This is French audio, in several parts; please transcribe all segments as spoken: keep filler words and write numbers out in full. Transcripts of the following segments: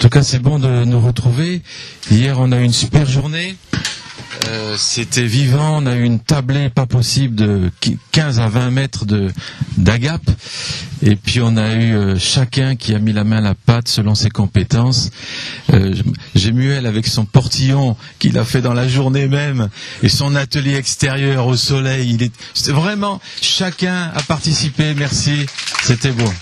tout cas, c'est bon de nous retrouver. Hier, on a eu une super journée. Euh, c'était vivant. On a eu une tablée pas possible de quinze à vingt mètres de d'agape. Et puis, on a eu euh, chacun qui a mis la main à la pâte selon ses compétences. Euh, j'ai Muel avec son portillon qu'il a fait dans la journée même et son atelier extérieur au soleil. Il est c'est vraiment, chacun a participé. Merci. C'était beau.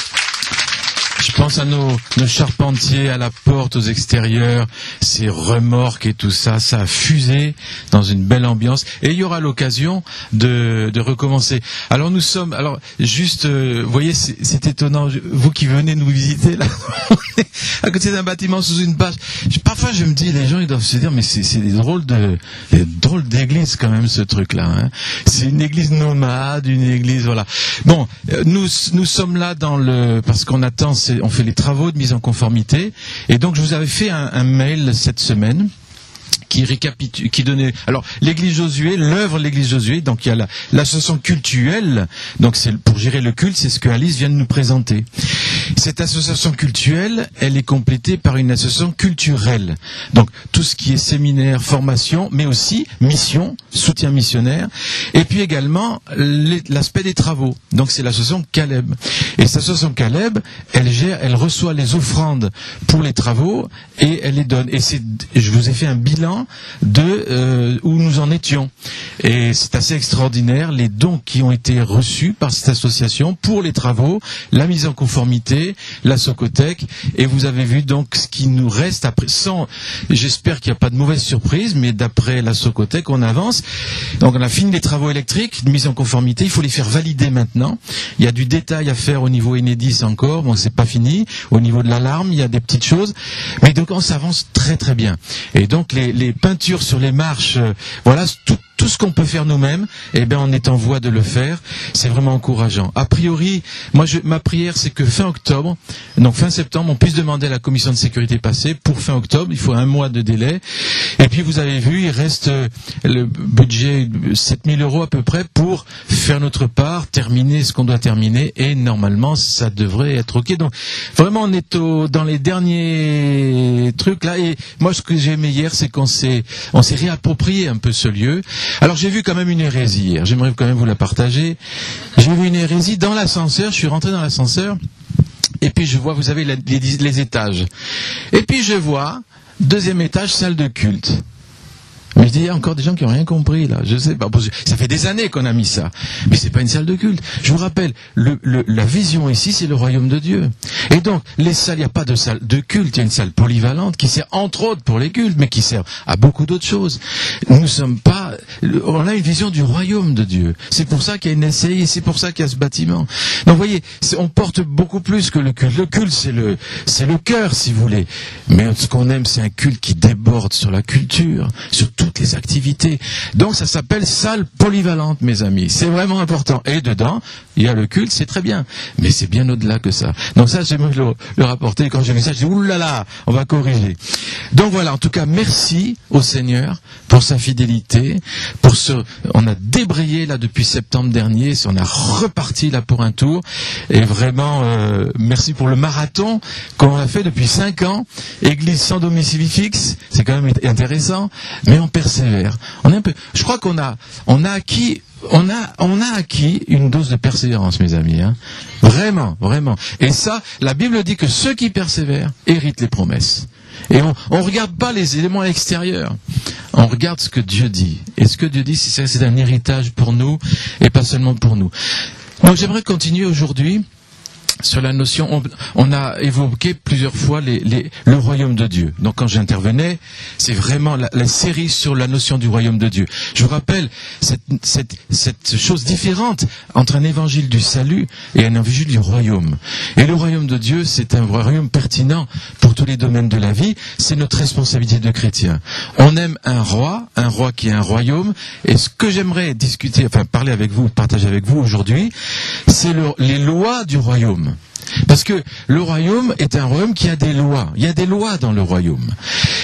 Je pense à nos, nos charpentiers à la porte, aux extérieurs, ces remorques et tout ça, ça a fusé dans une belle ambiance. Et il y aura l'occasion de, de recommencer. Alors nous sommes, alors juste, euh, vous voyez, c'est, c'est étonnant, vous qui venez nous visiter là, à côté d'un bâtiment sous une bâche. Parfois je me dis, les gens ils doivent se dire, mais c'est, c'est des drôles de, des drôles d'église quand même ce truc-là. Hein. C'est une église nomade, une église, voilà. Bon, nous nous sommes là dans le, parce qu'on attend. C'est, on fait les travaux de mise en conformité. Et donc, je vous avais fait un, un mail cette semaine qui récapitule, qui donnait, alors, l'église Josué, l'œuvre de l'église Josué, donc il y a la, l'association cultuelle, donc c'est pour gérer le culte, c'est ce que Alice vient de nous présenter. Cette association cultuelle, elle est complétée par une association culturelle. Donc, tout ce qui est séminaire, formation, mais aussi mission, soutien missionnaire, et puis également les, l'aspect des travaux. Donc, c'est l'association Caleb. Et cette association Caleb, elle gère, elle reçoit les offrandes pour les travaux et elle les donne. Et c'est, je vous ai fait un bilan de euh, où nous en étions. Et c'est assez extraordinaire, les dons qui ont été reçus par cette association pour les travaux, la mise en conformité, la Socothèque, et vous avez vu donc ce qui nous reste après. Sans, j'espère qu'il n'y a pas de mauvaise surprise, mais d'après la Socothèque, on avance. Donc on a fini les travaux électriques, de mise en conformité, il faut les faire valider maintenant. Il y a du détail à faire au niveau Enedis encore, bon c'est pas fini. Au niveau de l'alarme, il y a des petites choses, mais donc on s'avance très très bien. Et donc les, les peintures sur les marches, euh, voilà tout. Tout ce qu'on peut faire nous-mêmes, eh bien, on est en voie de le faire. C'est vraiment encourageant. A priori, moi, je, ma prière, c'est que fin octobre, donc fin septembre, on puisse demander à la commission de sécurité passée pour fin octobre. Il faut un mois de délai. Et puis, vous avez vu, il reste le budget sept mille euros à peu près pour faire notre part, terminer ce qu'on doit terminer. Et normalement, ça devrait être OK. Donc, vraiment, on est au, dans les derniers trucs là. Et moi, ce que j'ai aimé hier, c'est qu'on s'est, on s'est réapproprié un peu ce lieu. Alors j'ai vu quand même une hérésie hier, j'aimerais quand même vous la partager. J'ai vu une hérésie dans l'ascenseur, je suis rentré dans l'ascenseur, et puis je vois, vous avez les, les, les étages. Et puis je vois, deuxième étage, salle de culte. Mais je dis, il y a encore des gens qui n'ont rien compris, là. Je sais pas. Ça fait des années qu'on a mis ça. Mais c'est pas une salle de culte. Je vous rappelle, le, le, la vision ici, c'est le royaume de Dieu. Et donc, les salles, il n'y a pas de salle de culte. Il y a une salle polyvalente qui sert entre autres pour les cultes, mais qui sert à beaucoup d'autres choses. Nous ne sommes pas, on a une vision du royaume de Dieu. C'est pour ça qu'il y a une S C I, c'est pour ça qu'il y a ce bâtiment. Donc, vous voyez, on porte beaucoup plus que le culte. Le culte, c'est le, c'est le cœur, si vous voulez. Mais ce qu'on aime, c'est un culte qui déborde sur la culture, sur toutes les activités. Donc ça s'appelle salle polyvalente, mes amis. C'est vraiment important. Et dedans, il y a le culte, c'est très bien. Mais c'est bien au-delà que ça. Donc ça, j'aimerais le, le rapporter. Quand j'ai vu ça, je dis, oulala, on va corriger. Donc voilà, en tout cas, merci au Seigneur pour sa fidélité. Pour ce, on a débrayé là depuis septembre dernier. On a reparti là pour un tour. Et vraiment, euh, merci pour le marathon qu'on a fait depuis cinq ans. Église sans domicile fixe. C'est quand même intéressant. Mais on persévère. On est un peu, je crois qu'on a, on a acquis, on a, on a acquis une dose de persévérance, mes amis, hein. Vraiment, vraiment. Et ça, la Bible dit que ceux qui persévèrent héritent les promesses. Et on, on regarde pas les éléments extérieurs. On regarde ce que Dieu dit. Et ce que Dieu dit, c'est, c'est un héritage pour nous, et pas seulement pour nous. Donc, j'aimerais continuer aujourd'hui sur la notion, on, on a évoqué plusieurs fois les, les, le royaume de Dieu. Donc quand j'intervenais, c'est vraiment la, la série sur la notion du royaume de Dieu. Je vous rappelle cette, cette, cette chose différente entre un évangile du salut et un évangile du royaume. Et le royaume de Dieu, c'est un royaume pertinent pour tous les domaines de la vie. C'est notre responsabilité de chrétien. On aime un roi, un roi qui est un royaume. Et ce que j'aimerais discuter, enfin parler avec vous, partager avec vous aujourd'hui, c'est le, les lois du royaume. Parce que le royaume est un royaume qui a des lois. Il y a des lois dans le royaume.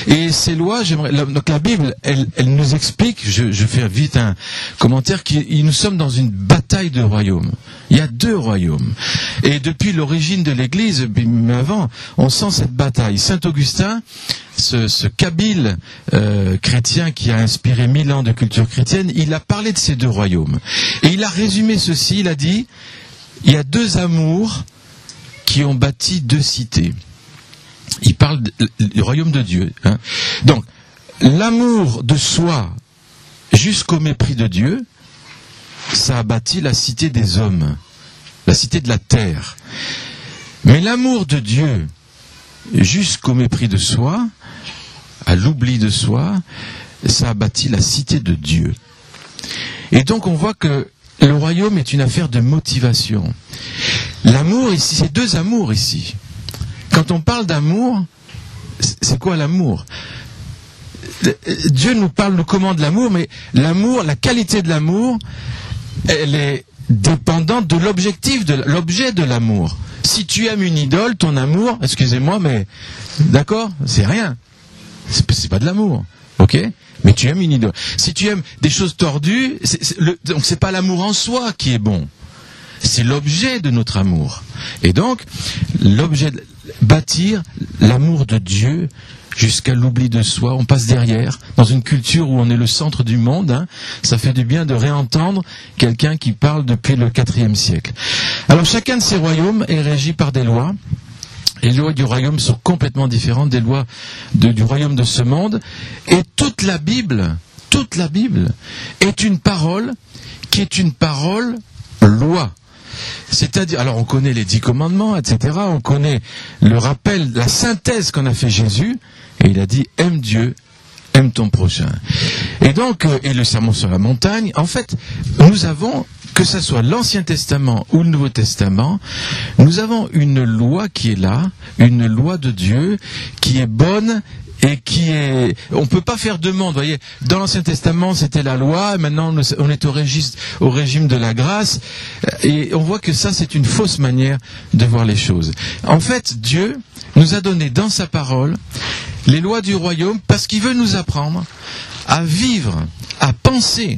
Et ces lois, j'aimerais, donc la Bible, elle, elle nous explique, je, je fais vite un commentaire, que nous sommes dans une bataille de royaumes. Il y a deux royaumes. Et depuis l'origine de l'Église, mais avant, on sent cette bataille. Saint Augustin, ce, ce kabyle euh, chrétien qui a inspiré mille ans de culture chrétienne, il a parlé de ces deux royaumes. Et il a résumé ceci, il a dit, il y a deux amours qui ont bâti deux cités. Il parle du royaume de Dieu. Hein. Donc, l'amour de soi jusqu'au mépris de Dieu, ça a bâti la cité des hommes, la cité de la terre. Mais l'amour de Dieu jusqu'au mépris de soi, à l'oubli de soi, ça a bâti la cité de Dieu. Et donc on voit que le royaume est une affaire de motivation. L'amour ici, c'est deux amours ici. Quand on parle d'amour, c'est quoi l'amour ? Dieu nous parle, nous commande l'amour, mais l'amour, la qualité de l'amour, elle est dépendante de l'objectif, de l'objet de l'amour. Si tu aimes une idole, ton amour, excusez-moi, mais d'accord, c'est rien. C'est, c'est pas de l'amour, ok ? Mais tu aimes une idole. Si tu aimes des choses tordues, c'est, c'est le, donc c'est pas l'amour en soi qui est bon. C'est l'objet de notre amour. Et donc, l'objet, de, bâtir l'amour de Dieu jusqu'à l'oubli de soi. On passe derrière, dans une culture où on est le centre du monde. Hein, ça fait du bien de réentendre quelqu'un qui parle depuis le quatrième siècle. Alors, chacun de ces royaumes est régi par des lois. Les lois du royaume sont complètement différentes des lois de, du royaume de ce monde. Et toute la Bible, toute la Bible est une parole qui est une parole loi. C'est-à-dire, alors on connaît les dix commandements, et cetera. On connaît le rappel, la synthèse qu'en a fait Jésus, et il a dit aime Dieu, aime ton prochain. Et donc, et le sermon sur la montagne, en fait, nous avons, que ce soit l'Ancien Testament ou le Nouveau Testament, nous avons une loi qui est là, une loi de Dieu qui est bonne. Et qui est, on peut pas faire de monde, vous voyez. Dans l'Ancien Testament, c'était la loi, maintenant on est au régime, au régime de la grâce, et on voit que ça, c'est une fausse manière de voir les choses. En fait, Dieu nous a donné dans sa parole les lois du royaume parce qu'il veut nous apprendre à vivre, à penser,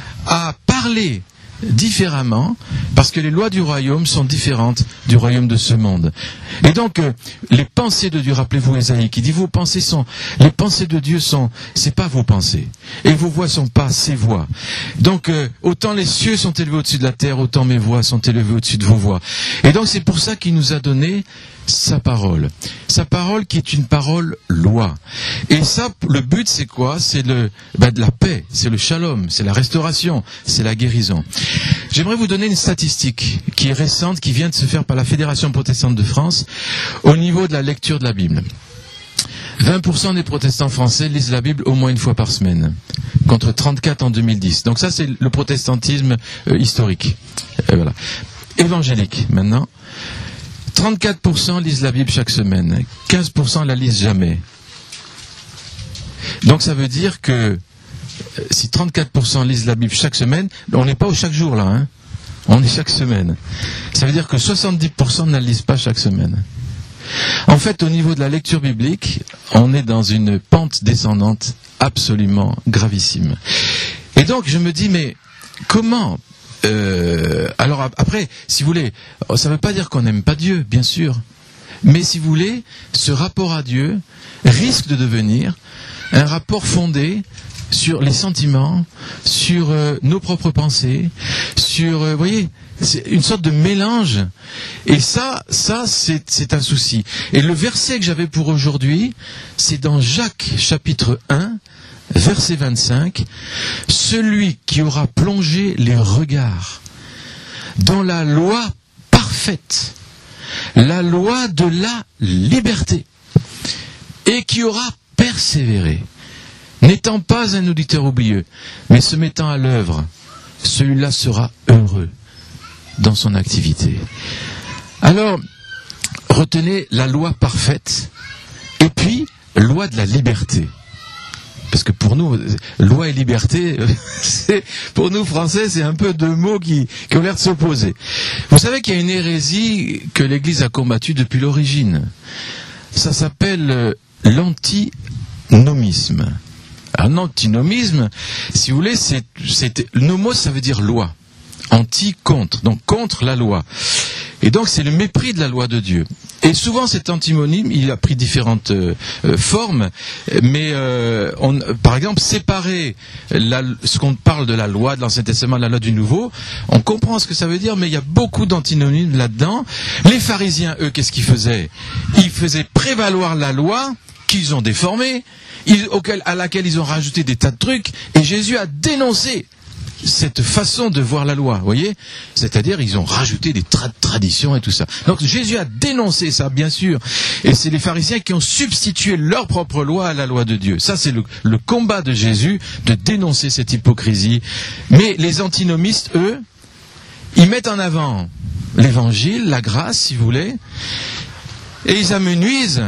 à parler différemment, parce que les lois du royaume sont différentes du royaume de ce monde. Et donc, euh, les pensées de Dieu, rappelez-vous Ésaïe qui dit, vos pensées sont, les pensées de Dieu sont, c'est pas vos pensées, et vos voix sont pas ses voix. Donc, euh, autant les cieux sont élevés au-dessus de la terre, autant mes voix sont élevées au-dessus de vos voix. Et donc, c'est pour ça qu'il nous a donné sa parole. Sa parole qui est une parole loi. Et ça, le but, c'est quoi ? C'est le, ben, de la paix, c'est le shalom, c'est la restauration, c'est la guérison. J'aimerais vous donner une statistique qui est récente, qui vient de se faire par la Fédération protestante de France, au niveau de la lecture de la Bible. vingt pour cent des protestants français lisent la Bible au moins une fois par semaine, contre trente-quatre en deux mille dix. Donc ça, c'est le protestantisme euh, historique. Et voilà. Évangélique, maintenant. trente-quatre pour cent lisent la Bible chaque semaine, quinze pour cent la lisent jamais. Donc ça veut dire que si trente-quatre pour cent lisent la Bible chaque semaine, on n'est pas au chaque jour là, hein. On est chaque semaine. Ça veut dire que soixante-dix pour cent ne la lisent pas chaque semaine. En fait, au niveau de la lecture biblique, on est dans une pente descendante absolument gravissime. Et donc je me dis, mais comment Euh, alors après, si vous voulez, ça ne veut pas dire qu'on n'aime pas Dieu, bien sûr. Mais si vous voulez, ce rapport à Dieu risque de devenir un rapport fondé sur les sentiments, sur euh, nos propres pensées, sur, euh, vous voyez, c'est une sorte de mélange. Et ça, ça c'est, c'est un souci. Et le verset que j'avais pour aujourd'hui, c'est dans Jacques chapitre un, verset vingt-cinq, celui qui aura plongé les regards dans la loi parfaite, la loi de la liberté, et qui aura persévéré, n'étant pas un auditeur oublieux, mais se mettant à l'œuvre, celui-là sera heureux dans son activité. Alors, retenez la loi parfaite, et puis, loi de la liberté. Parce que pour nous, loi et liberté, c'est, pour nous Français, c'est un peu deux mots qui, qui ont l'air de s'opposer. Vous savez qu'il y a une hérésie que l'Église a combattue depuis l'origine. Ça s'appelle l'anti antinomisme. Un antinomisme, si vous voulez, c'est, c'est, nomos, ça veut dire loi. Anti, contre. Donc, contre la loi. Et donc, c'est le mépris de la loi de Dieu. Et souvent, cet antimonime, il a pris différentes euh, formes. Mais, euh, on, par exemple, séparer la, ce qu'on parle de la loi de l'Ancien Testament de la loi du Nouveau, on comprend ce que ça veut dire, mais il y a beaucoup d'antinomismes là-dedans. Les pharisiens, eux, qu'est-ce qu'ils faisaient? Ils faisaient prévaloir la loi qu'ils ont déformée, ils, auquel, à laquelle ils ont rajouté des tas de trucs, et Jésus a dénoncé cette façon de voir la loi, vous voyez, c'est-à-dire ils ont rajouté des tra- traditions et tout ça. Donc Jésus a dénoncé ça, bien sûr, et c'est les pharisiens qui ont substitué leur propre loi à la loi de Dieu. Ça, c'est le, le combat de Jésus, de dénoncer cette hypocrisie. Mais les antinomistes, eux, ils mettent en avant l'évangile, la grâce, si vous voulez, et ils amenuisent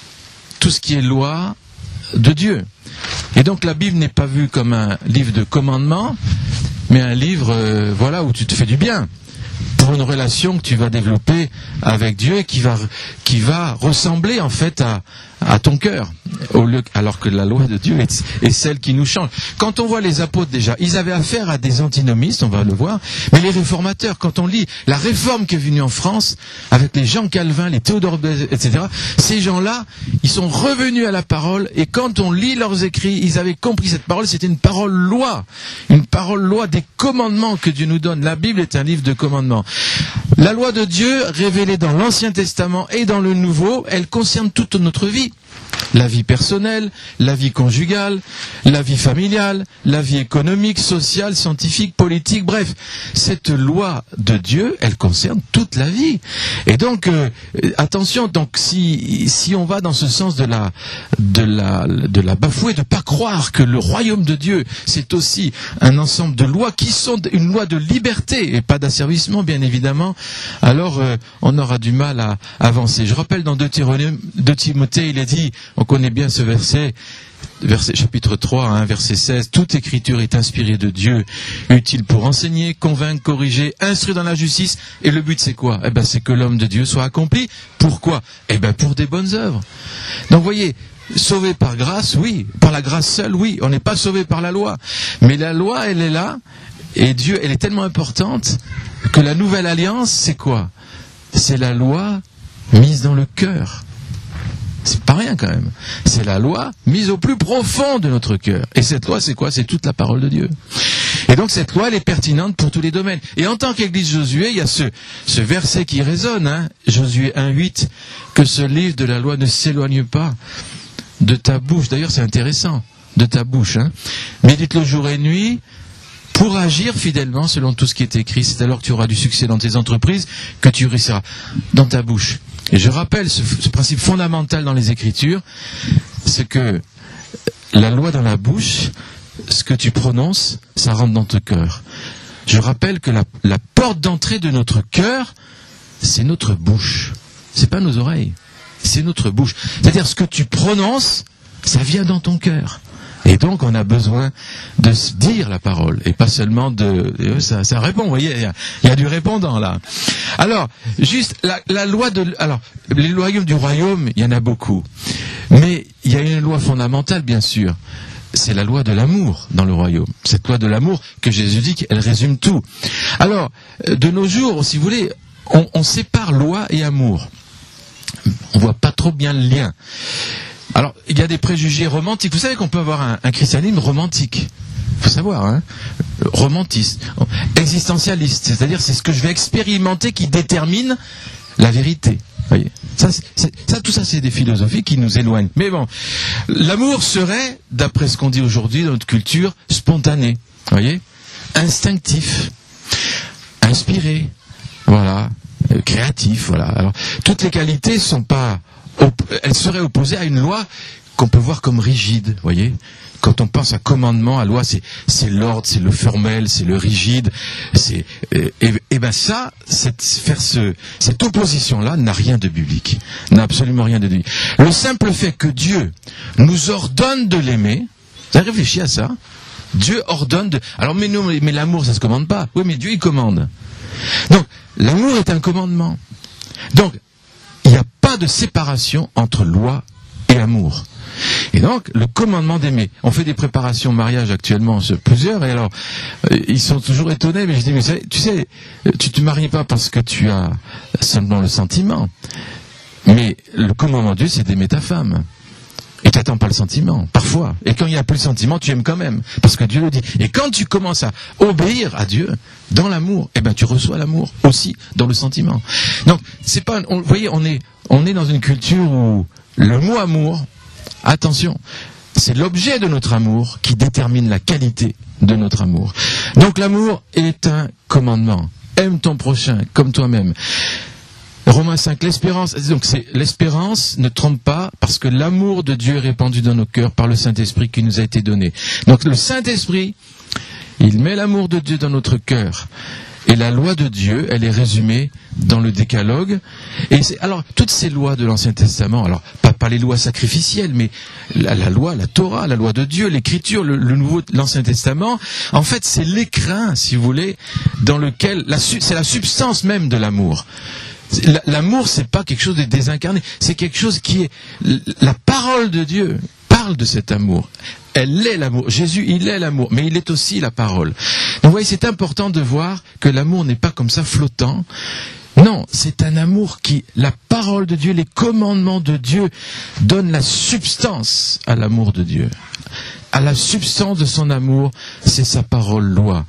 tout ce qui est loi de Dieu. Et donc la Bible n'est pas vue comme un livre de commandements, mais un livre euh, voilà, où tu te fais du bien, pour une relation que tu vas développer avec Dieu et qui va, qui va ressembler en fait à, à ton cœur, au lieu, alors que la loi de Dieu est, est celle qui nous change. Quand on voit les apôtres déjà, ils avaient affaire à des antinomistes, on va le voir, mais les réformateurs, quand on lit la réforme qui est venue en France, avec les Jean Calvin, les Théodore Bèze, et cetera, ces gens-là, ils sont revenus à la parole, et quand on lit leurs écrits, ils avaient compris cette parole, c'était une parole loi, une parole loi des commandements que Dieu nous donne. La Bible est un livre de commandements. La loi de Dieu, révélée dans l'Ancien Testament et dans le Nouveau, elle concerne toute notre vie. La vie personnelle, la vie conjugale, la vie familiale, la vie économique, sociale, scientifique, politique, bref. Cette loi de Dieu, elle concerne toute la vie. Et donc, euh, attention, donc si, si on va dans ce sens de la, de la, de la bafouer, de pas croire que le royaume de Dieu, c'est aussi un ensemble de lois qui sont une loi de liberté et pas d'asservissement, bien évidemment, alors euh, on aura du mal à avancer. Je rappelle dans deux Timothée, il est dit, on connaît bien ce verset, verset chapitre trois, hein, verset seize, toute écriture est inspirée de Dieu, utile pour enseigner, convaincre, corriger, instruire dans la justice, et le but c'est quoi? Eh ben c'est que l'homme de Dieu soit accompli. Pourquoi? Eh ben pour des bonnes œuvres. Donc vous voyez, sauvé par grâce, oui, par la grâce seule, oui, on n'est pas sauvé par la loi, mais la loi elle est là, et Dieu elle est tellement importante que la nouvelle alliance c'est quoi? C'est la loi mise dans le cœur. C'est pas rien quand même. C'est la loi mise au plus profond de notre cœur. Et cette loi, c'est quoi? C'est toute la parole de Dieu. Et donc cette loi, elle est pertinente pour tous les domaines. Et en tant qu'Église Josué, il y a ce, ce verset qui résonne, hein, Josué un huit, que ce livre de la loi ne s'éloigne pas de ta bouche. D'ailleurs, c'est intéressant, de ta bouche. Hein. Médite-le jour et nuit pour agir fidèlement selon tout ce qui est écrit. C'est alors que tu auras du succès dans tes entreprises, que tu réussiras dans ta bouche. Et je rappelle ce, ce principe fondamental dans les Écritures, c'est que la loi dans la bouche, ce que tu prononces, ça rentre dans ton cœur. Je rappelle que la, la porte d'entrée de notre cœur, c'est notre bouche. C'est pas nos oreilles, c'est notre bouche. C'est-à-dire ce que tu prononces, ça vient dans ton cœur. Et donc, on a besoin de se dire la parole, et pas seulement de... Ça, ça répond, vous voyez, il y a, il y a du répondant, là. Alors, juste, la, la loi de... Alors, les lois du royaume, il y en a beaucoup. Mais il y a une loi fondamentale, bien sûr. C'est la loi de l'amour dans le royaume. Cette loi de l'amour que Jésus dit, elle résume tout. Alors, de nos jours, si vous voulez, on, on sépare loi et amour. On voit pas trop bien le lien. Alors, il y a des préjugés romantiques. Vous savez qu'on peut avoir un, un christianisme romantique. Il faut savoir, hein. Romantiste. Existentialiste. C'est-à-dire, c'est ce que je vais expérimenter qui détermine la vérité. Voyez. Ça, c'est, ça, tout ça, c'est des philosophies qui nous éloignent. Mais bon, l'amour serait, d'après ce qu'on dit aujourd'hui dans notre culture, spontané. Voyez. Instinctif. Inspiré. Voilà. Euh, créatif. Voilà. Alors, toutes les qualités sont pas... Elle serait opposée à une loi qu'on peut voir comme rigide, voyez. Quand on pense à commandement, à loi, c'est, c'est l'ordre, c'est le formel, c'est le rigide. C'est, et, et ben ça, cette, faire ce, cette opposition-là n'a rien de biblique. N'a absolument rien de biblique. Le simple fait que Dieu nous ordonne de l'aimer, vous avez réfléchi à ça? Dieu ordonne de... Alors, mais nous, mais l'amour, ça se commande pas. Oui, mais Dieu, il commande. Donc, l'amour est un commandement. Donc, il n'y a pas de séparation entre loi et amour. Et donc, le commandement d'aimer. On fait des préparations mariage actuellement, plusieurs, et alors, euh, ils sont toujours étonnés, mais je dis, mais tu sais, tu te maries pas parce que tu as seulement le sentiment, mais le commandement de Dieu, c'est d'aimer ta femme. Et tu n'attends pas le sentiment, parfois. Et quand il n'y a plus le sentiment, tu aimes quand même, parce que Dieu le dit. Et quand tu commences à obéir à Dieu, dans l'amour, eh ben tu reçois l'amour aussi, dans le sentiment. Donc, c'est pas, on, vous voyez, on est, on est dans une culture où le mot amour, attention, c'est l'objet de notre amour qui détermine la qualité de notre amour. Donc l'amour est un commandement. Aime ton prochain comme toi-même. Romains cinq, l'espérance, donc c'est l'espérance ne trompe pas parce que l'amour de Dieu est répandu dans nos cœurs par le Saint-Esprit qui nous a été donné. Donc le Saint-Esprit, il met l'amour de Dieu dans notre cœur. Et la loi de Dieu, elle est résumée dans le Décalogue. Et c'est, alors, toutes ces lois de l'Ancien Testament, alors, pas, pas les lois sacrificielles, mais la, la loi, la Torah, la loi de Dieu, l'Écriture, le, le Nouveau, l'Ancien Testament, en fait, c'est l'écrin, si vous voulez, dans lequel, la, c'est la substance même de l'amour. L'amour, c'est pas quelque chose de désincarné, c'est quelque chose qui est, la parole de Dieu parle de cet amour. Elle est l'amour. Jésus, il est l'amour, mais il est aussi la parole. Donc, vous voyez, c'est important de voir que l'amour n'est pas comme ça flottant. Non, c'est un amour qui, la parole de Dieu, les commandements de Dieu donnent la substance à l'amour de Dieu. À la substance de son amour, c'est sa parole loi.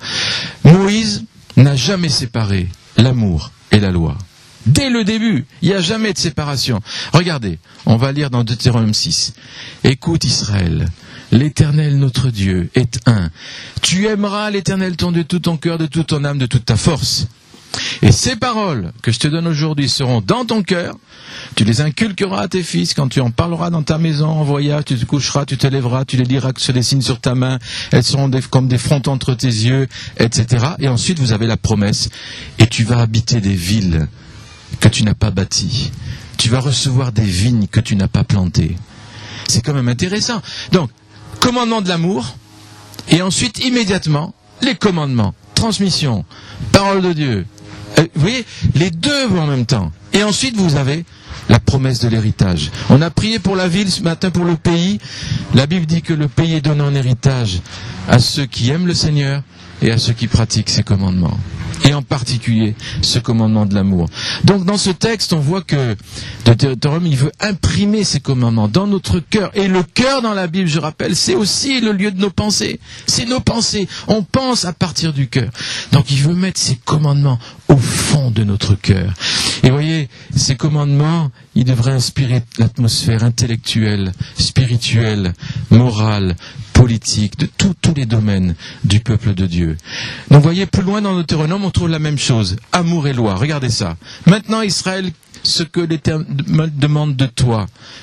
Moïse n'a jamais séparé l'amour et la loi. Dès le début, il n'y a jamais de séparation. Regardez, on va lire dans Deutéronome six. Écoute Israël, l'Éternel notre Dieu est un. Tu aimeras l'Éternel ton Dieu de tout ton cœur, de toute ton âme, de toute ta force. Et ces paroles que je te donne aujourd'hui seront dans ton cœur. Tu les inculqueras à tes fils quand tu en parleras dans ta maison, en voyage, tu te coucheras, tu te lèveras, tu les liras sur les signes sur ta main. Elles seront des, comme des fronts entre tes yeux, et cetera. Et ensuite, vous avez la promesse. Et tu vas habiter des villes que tu n'as pas bâties. Tu vas recevoir des vignes que tu n'as pas plantées. C'est quand même intéressant. Donc, commandement de l'amour, et ensuite, immédiatement, les commandements. Transmission, parole de Dieu. Euh, vous voyez, les deux vont en même temps. Et ensuite, vous avez la promesse de l'héritage. On a prié pour la ville ce matin, pour le pays. La Bible dit que le pays est donné en héritage à ceux qui aiment le Seigneur et à ceux qui pratiquent ses commandements. Et en particulier, ce commandement de l'amour. Donc, dans ce texte, on voit que Deutéronome, il veut imprimer ces commandements dans notre cœur. Et le cœur, dans la Bible, je rappelle, c'est aussi le lieu de nos pensées. C'est nos pensées. On pense à partir du cœur. Donc, il veut mettre ces commandements au fond de notre cœur. Et voyez, ces commandements, ils devraient inspirer l'atmosphère intellectuelle, spirituelle, morale, politique, de tout, tous les domaines du peuple de Dieu. Donc, vous voyez, plus loin dans Deutéronome, on trouve la même chose. Amour et loi. Regardez ça. Maintenant, Israël, ce que l'Éternel demande de toi,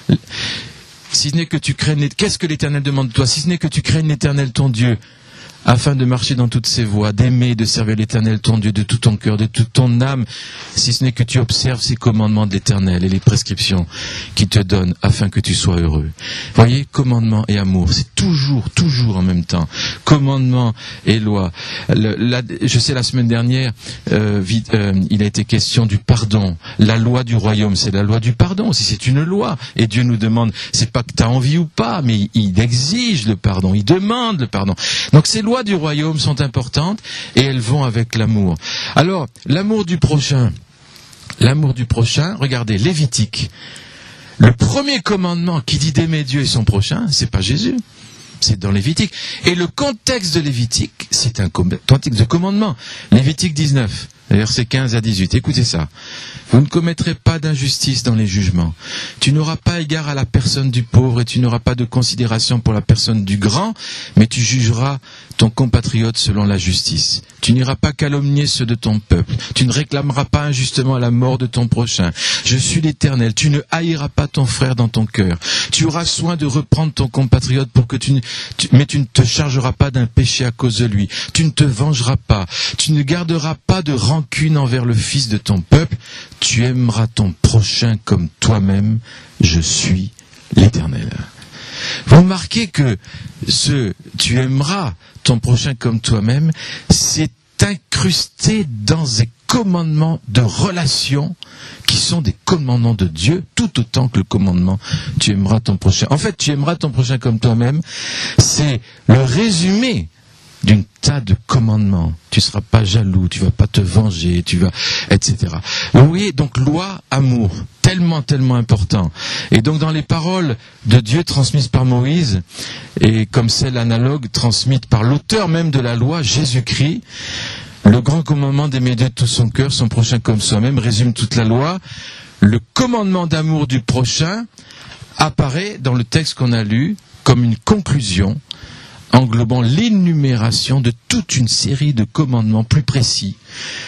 si ce n'est que tu craignes, qu'est-ce que l'Éternel demande de toi? Si ce n'est que tu craignes l'Éternel ton Dieu, afin de marcher dans toutes ses voies, d'aimer et de servir l'Éternel ton Dieu de tout ton cœur, de toute ton âme, si ce n'est que tu observes ces commandements de l'Éternel et les prescriptions qu'il te donne afin que tu sois heureux. Voyez, commandement et amour, c'est toujours, toujours en même temps. Commandement et loi. Le, la, je sais, la semaine dernière, euh, vite, euh, il a été question du pardon. La loi du royaume, c'est la loi du pardon. Si c'est une loi, et Dieu nous demande, c'est pas que tu as envie ou pas, mais il, il exige le pardon, il demande le pardon. Donc ces lois du royaume sont importantes et elles vont avec l'amour. Alors, l'amour du prochain, l'amour du prochain, regardez, Lévitique. Le premier commandement qui dit d'aimer Dieu et son prochain, c'est pas Jésus, c'est dans Lévitique. Et le contexte de Lévitique, c'est un contexte de commandement. Lévitique dix-neuf, versets quinze à dix-huit, écoutez ça. Vous ne commettrez pas d'injustice dans les jugements. Tu n'auras pas égard à la personne du pauvre et tu n'auras pas de considération pour la personne du grand, mais tu jugeras ton compatriote selon la justice. Tu n'iras pas calomnier ceux de ton peuple. Tu ne réclameras pas injustement la mort de ton prochain. Je suis l'Éternel. Tu ne haïras pas ton frère dans ton cœur. Tu auras soin de reprendre ton compatriote pour que tu ne, tu, mais tu ne te chargeras pas d'un péché à cause de lui. Tu ne te vengeras pas. Tu ne garderas pas de rancune envers le fils de ton peuple. Tu aimeras ton prochain comme toi-même. Je suis l'Éternel. Vous remarquez que ce « tu aimeras ton prochain comme toi-même », c'est incrusté dans les commandements de relation qui sont des commandements de Dieu, tout autant que le commandement « tu aimeras ton prochain ». En fait, « tu aimeras ton prochain comme toi-même », c'est le résumé d'une tas de commandements. Tu ne seras pas jaloux, tu ne vas pas te venger, tu vas, et cetera. Vous voyez, donc loi, amour, tellement, tellement important. Et donc dans les paroles de Dieu transmises par Moïse, et comme celle analogue transmise par l'auteur même de la loi, Jésus-Christ, le grand commandement d'aimer Dieu de tout son cœur, son prochain comme soi-même, résume toute la loi. Le commandement d'amour du prochain apparaît dans le texte qu'on a lu comme une conclusion englobant l'énumération de toute une série de commandements plus précis.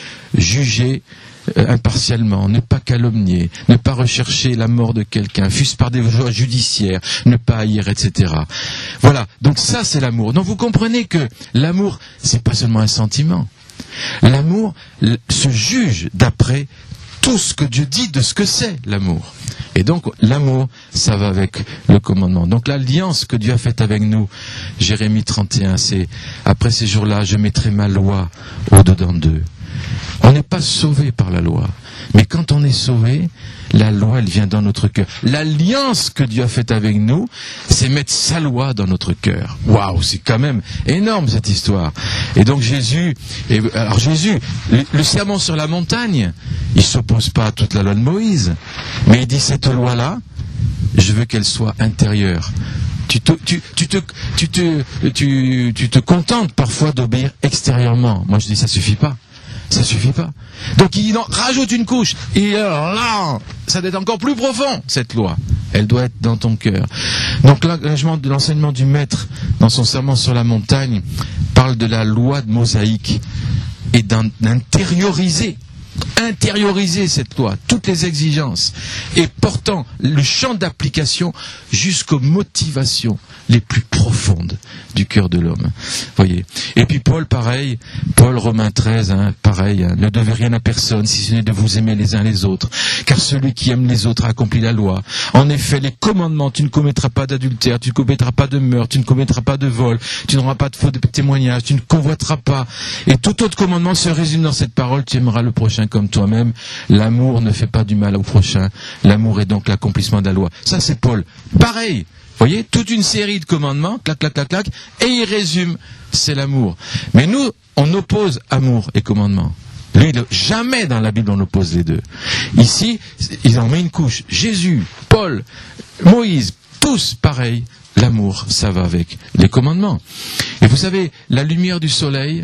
Juger euh, impartialement, ne pas calomnier, ne pas rechercher la mort de quelqu'un, fût-ce par des voies judiciaires, ne pas haïr, et cetera. Voilà, donc ça c'est l'amour. Donc vous comprenez que l'amour, c'est pas seulement un sentiment. L'amour se juge d'après tout ce que Dieu dit de ce que c'est l'amour. Et donc l'amour, ça va avec le commandement. Donc l'alliance que Dieu a faite avec nous, Jérémie trente et un, c'est après ces jours-là, je mettrai ma loi au-dedans d'eux. On n'est pas sauvé par la loi. Mais quand on est sauvé, la loi, elle vient dans notre cœur. L'alliance que Dieu a faite avec nous, c'est mettre sa loi dans notre cœur. Waouh, c'est quand même énorme cette histoire. Et donc Jésus, et, alors Jésus, le, le sermon sur la montagne, il s'oppose pas à toute la loi de Moïse, mais il dit cette loi-là, je veux qu'elle soit intérieure. Tu te, tu, tu te, tu te, tu, tu te contentes parfois d'obéir extérieurement. Moi je dis ça suffit pas. Ça suffit pas. Donc il en rajoute une couche. Et alors là, ça doit être encore plus profond, cette loi. Elle doit être dans ton cœur. Donc l'engagement de l'enseignement du maître dans son sermon sur la montagne parle de la loi de mosaïque et d'intérioriser, intérioriser cette loi, toutes les exigences, et portant le champ d'application jusqu'aux motivations les plus profondes du cœur de l'homme. Voyez. Et puis Paul, pareil, Paul, Romains treize, hein, pareil, hein, ne devez rien à personne si ce n'est de vous aimer les uns les autres, car celui qui aime les autres a accompli la loi. En effet, les commandements, tu ne commettras pas d'adultère, tu ne commettras pas de meurtre, tu ne commettras pas de vol, tu n'auras pas de faux de témoignage, tu ne convoiteras pas. Et tout autre commandement se résume dans cette parole, tu aimeras le prochain comme toi-même. L'amour ne fait pas du mal au prochain. L'amour est donc l'accomplissement de la loi. Ça, c'est Paul. Pareil. Vous voyez, toute une série de commandements, clac, clac, clac, clac, et il résume, c'est l'amour. Mais nous, on oppose amour et commandement. Lui, jamais dans la Bible on oppose les deux. Ici, il en met une couche. Jésus, Paul, Moïse, tous pareil. L'amour, ça va avec les commandements. Et vous savez, la lumière du soleil,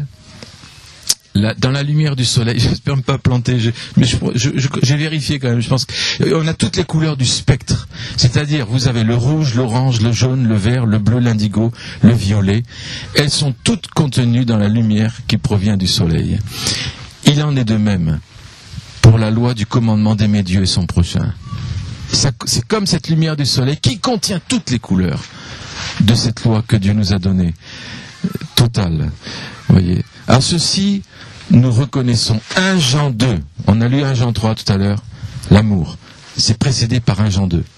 La, dans la lumière du soleil, j'espère ne pas planter, je, mais je, je, je, j'ai vérifié quand même, je pense qu'on a toutes les couleurs du spectre. C'est-à-dire, vous avez le rouge, l'orange, le jaune, le vert, le bleu, l'indigo, le violet. Elles sont toutes contenues dans la lumière qui provient du soleil. Il en est de même pour la loi du commandement d'aimer Dieu et son prochain. Ça, c'est comme cette lumière du soleil qui contient toutes les couleurs de cette loi que Dieu nous a donnée. Totale. Vous voyez. À ceci, nous reconnaissons un Jean deux. On a lu un Jean trois tout à l'heure. L'amour. C'est précédé par un Jean deux.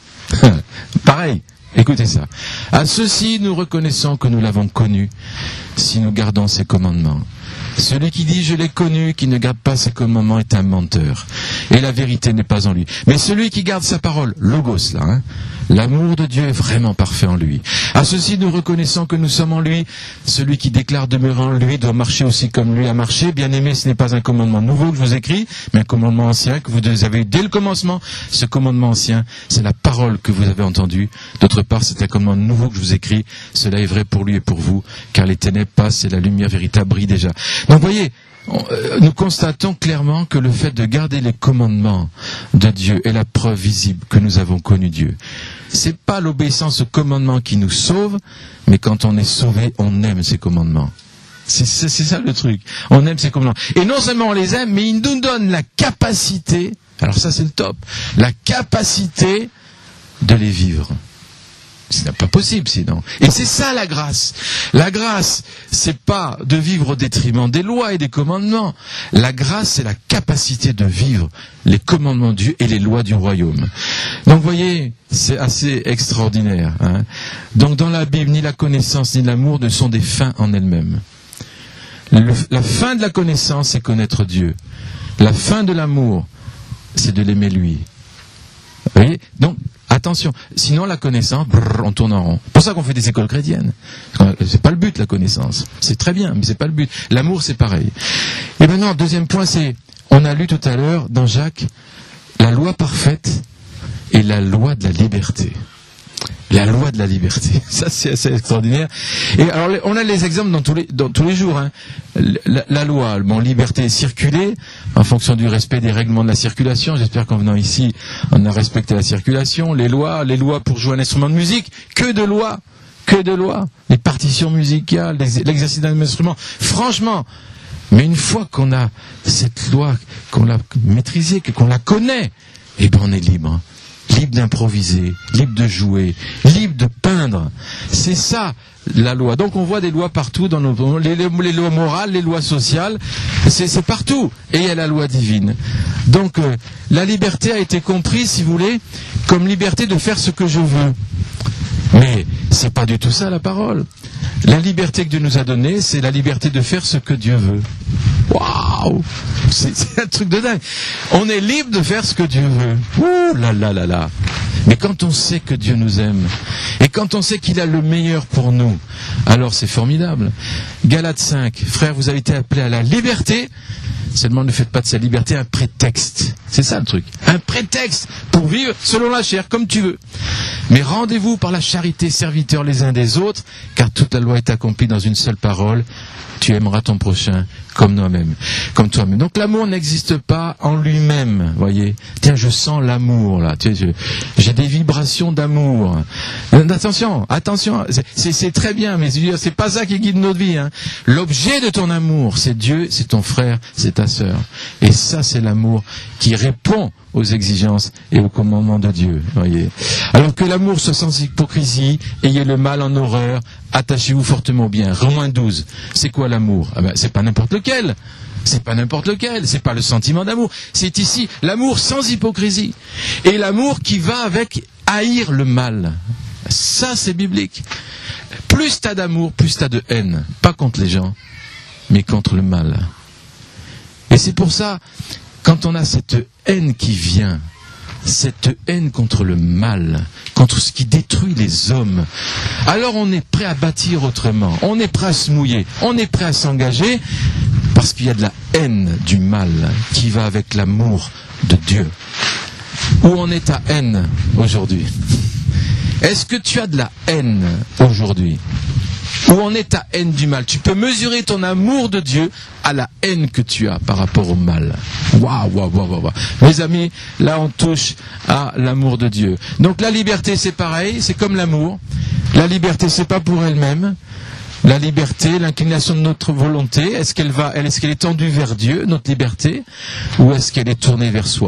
Pareil. Écoutez ça. À ceci, nous reconnaissons que nous l'avons connu si nous gardons ses commandements. Celui qui dit « je l'ai connu », qui ne garde pas ses commandements est un menteur. Et la vérité n'est pas en lui. Mais celui qui garde sa parole, logos là, hein, l'amour de Dieu est vraiment parfait en lui. À ceci, nous reconnaissons que nous sommes en lui. Celui qui déclare demeurer en lui doit marcher aussi comme lui a marché. Bien aimé, ce n'est pas un commandement nouveau que je vous écris, mais un commandement ancien que vous avez eu dès le commencement. Ce commandement ancien, c'est la parole que vous avez entendue. D'autre part, c'est un commandement nouveau que je vous écris. Cela est vrai pour lui et pour vous, car les ténèbres passent et la lumière véritable brille déjà. Donc, vous voyez, on, euh, nous constatons clairement que le fait de garder les commandements de Dieu est la preuve visible que nous avons connu Dieu. C'est pas l'obéissance aux commandements qui nous sauve, mais quand on est sauvé, on aime ces commandements. C'est, c'est, c'est ça le truc. On aime ces commandements. Et non seulement on les aime, mais ils nous donnent la capacité, alors ça c'est le top, la capacité de les vivre. Ce n'est pas possible sinon. Et c'est ça la grâce. La grâce, c'est pas de vivre au détriment des lois et des commandements. La grâce, c'est la capacité de vivre les commandements de Dieu et les lois du royaume. Donc vous voyez, c'est assez extraordinaire. Hein. Donc dans la Bible, ni la connaissance ni l'amour ne sont des fins en elles-mêmes. Le, la fin de la connaissance, c'est connaître Dieu. La fin de l'amour, c'est de l'aimer lui. Vous voyez? Donc, attention. Sinon, la connaissance, brrr, on tourne en rond. C'est pour ça qu'on fait des écoles chrétiennes. C'est pas le but, la connaissance. C'est très bien, mais c'est pas le but. L'amour, c'est pareil. Et maintenant, deuxième point, c'est, on a lu tout à l'heure, dans Jacques, la loi parfaite et la loi de la liberté. La loi de la liberté. Ça, c'est assez extraordinaire. Et alors, on a les exemples dans tous les, dans tous les jours, hein. La, la loi, bon, liberté, circuler, en fonction du respect des règlements de la circulation. J'espère qu'en venant ici, on a respecté la circulation. Les lois, les lois pour jouer un instrument de musique. Que de lois. Que de lois. Les partitions musicales, l'exercice d'un instrument. Franchement. Mais une fois qu'on a cette loi, qu'on l'a maîtrisée, qu'on la connaît, eh ben, on est libre. Libre d'improviser, libre de jouer, libre de peindre. C'est ça, la loi. Donc on voit des lois partout, dans nos, les, les, les lois morales, les lois sociales, c'est, c'est partout. Et il y a la loi divine. Donc euh, la liberté a été comprise, si vous voulez, comme liberté de faire ce que je veux. Mais c'est pas du tout ça la parole. La liberté que Dieu nous a donnée, c'est la liberté de faire ce que Dieu veut. Waouh, c'est, c'est un truc de dingue. On est libre de faire ce que Dieu veut. Ouh là là là là. Mais quand on sait que Dieu nous aime, et quand on sait qu'il a le meilleur pour nous, alors c'est formidable. Galates cinq, frères, vous avez été appelés à la liberté, seulement ne faites pas de sa liberté un prétexte. C'est ça le truc. Un prétexte pour vivre selon la chair, comme tu veux. Mais rendez-vous par la charité, serviteurs les uns des autres, car toute la loi est accomplie dans une seule parole. Tu aimeras ton prochain comme toi-même, comme toi-même. Donc l'amour n'existe pas en lui-même, voyez. Tiens, je sens l'amour là. Tu sais, je, j'ai des vibrations d'amour. Attention, attention, c'est, c'est, c'est très bien, mais c'est pas ça qui guide notre vie. Hein. L'objet de ton amour, c'est Dieu, c'est ton frère, c'est ta sœur. Et ça, c'est l'amour qui répond aux exigences et aux commandements de Dieu, voyez. Alors que l'amour soit sans hypocrisie, ayez le mal en horreur, attachez-vous fortement bien. Romains douze, c'est quoi l'amour? Ah ben, c'est pas n'importe lequel. C'est pas n'importe lequel. C'est pas le sentiment d'amour. C'est ici l'amour sans hypocrisie. Et l'amour qui va avec haïr le mal. Ça, c'est biblique. Plus t'as d'amour, plus t'as de haine. Pas contre les gens, mais contre le mal. Et c'est pour ça, quand on a cette haine qui vient, cette haine contre le mal, contre ce qui détruit les hommes, alors on est prêt à bâtir autrement, on est prêt à se mouiller, on est prêt à s'engager, parce qu'il y a de la haine du mal qui va avec l'amour de Dieu. Où en est ta haine aujourd'hui? Est-ce que tu as de la haine aujourd'hui? Où en est ta haine du mal? Tu peux mesurer ton amour de Dieu à la haine que tu as par rapport au mal. Waouh, waouh, waouh, waouh. Mes amis, là on touche à l'amour de Dieu. Donc la liberté c'est pareil, c'est comme l'amour. La liberté c'est pas pour elle-même. La liberté, l'inclination de notre volonté, est-ce qu'elle va, est-ce qu'elle est tendue vers Dieu, notre liberté, ou est-ce qu'elle est tournée vers soi?